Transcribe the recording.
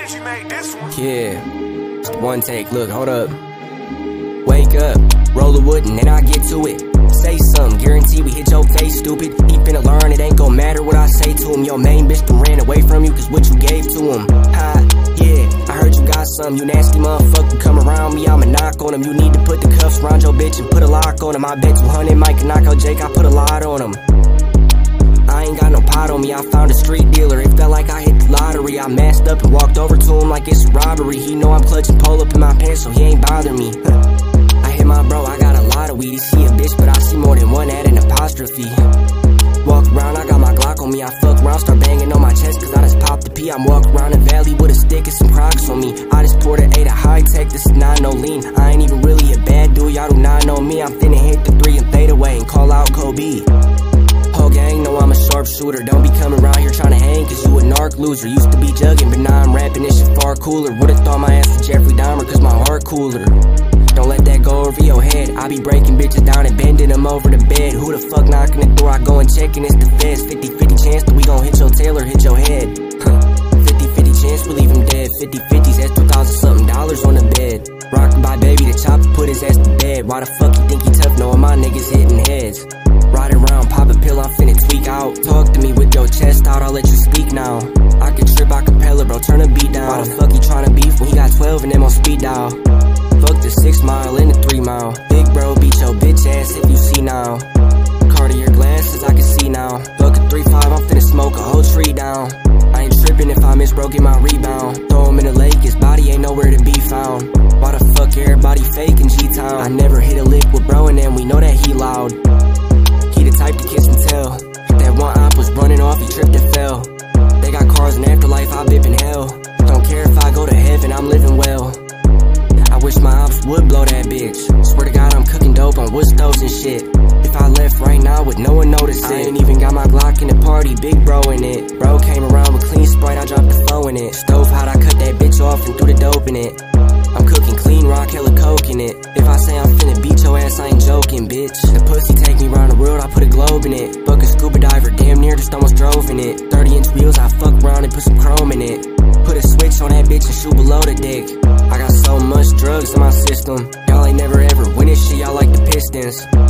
Benji made this one. Yeah, one take, look, hold up. Wake up, roll the wood and then I get to it. Say something, guarantee we hit your face, stupid. He finna learn, it ain't gon' matter what I say to him. Your main bitch done ran away from you cause what you gave to him. Ha, yeah, I heard you got something, you nasty motherfucker. Come around me, I'ma knock on him. You need to put the cuffs around your bitch and put a lock on him. I bet 200 Mike can knock out Jake, I put a lot on him. I ain't got no pot on me, I found a street dealer. It felt like I hit the lottery. I masked up and walked over to him like it's a robbery. He know I'm clutching pole up in my pants, so he ain't bother me. I hit my bro, I got a lot of weed. He see a bitch, but I see more than one, add an apostrophe. Walk around, I got my Glock on me. I fuck around, start banging on my chest cause I just popped the P. I'm walking around the valley with a stick and some Crocs on me. I just poured an 8 of high tech, this is not no lean. I ain't even really a bad dude, y'all do not know me. I'm finna hit the 3 and fade away and call out Kobe. Whole gang know I'm a sharpshooter. Don't be coming around here trying to hang cause you a narc loser. Used to be jugging, but now I'm rapping, this shit far cooler. Would've thought my ass was Jeffrey Dahmer cause my heart cooler. Don't let that go over your head. I be breaking bitches down and bending them over the bed. Who the fuck knocking the door? I go and check and it's the feds. 50-50 chance that we gon' hit your tail or hit your head. 50-50 chance we leave him dead. 50-50s, that's $2,000 something on the bed. Rockin' by baby, the chopper put his ass to bed. Why the fuck you think he tough knowing my niggas hitting heads? Ride around, pop a pill, I'm finna tweak out. Talk to me with your chest out, I'll let you speak now. I can trip acapella, bro, turn the beat down. Why the fuck you tryna beef when he got 12 and them on speed dial? Fuck the 6 mile and the 3 mile. Big bro, beat your bitch ass if you see now. Cartier glasses, I can see now. Fuck a 3-5, I'm finna smoke a whole tree down. I ain't trippin' if I miss bro, get my rebound. Throw him in the lake, his body ain't nowhere to be found. Why the fuck everybody faking G-Town? I never hit a lick with bro and then we know that he loud. He the type to kiss and tell. That one op was running off, he tripped and fell. They got cars in afterlife, I live in hell. Don't care if I go to heaven, I'm living well. I wish my ops would blow that bitch. Swear to God I'm cooking dope on wood stoves and shit. If I left right now would no one notice it? I ain't even got my Glock in the party, big bro in it. Bro came around with clean Sprite, I dropped the flow in it. Stove hot, I cut that bitch off and threw the dope in it. I'm cooking clean rock, hella coke in it. If I say I'm finna beat your ass, I ain't joking, bitch. The pussy take me around the world, I put a globe in it. Fuck a scuba diver, damn near just almost drove in it. 30-inch wheels, I fuck around and put some chrome in it. Put a switch on that bitch and shoot below the dick. I got so much drugs in my system. Y'all ain't never ever winning shit, y'all like the Pistons.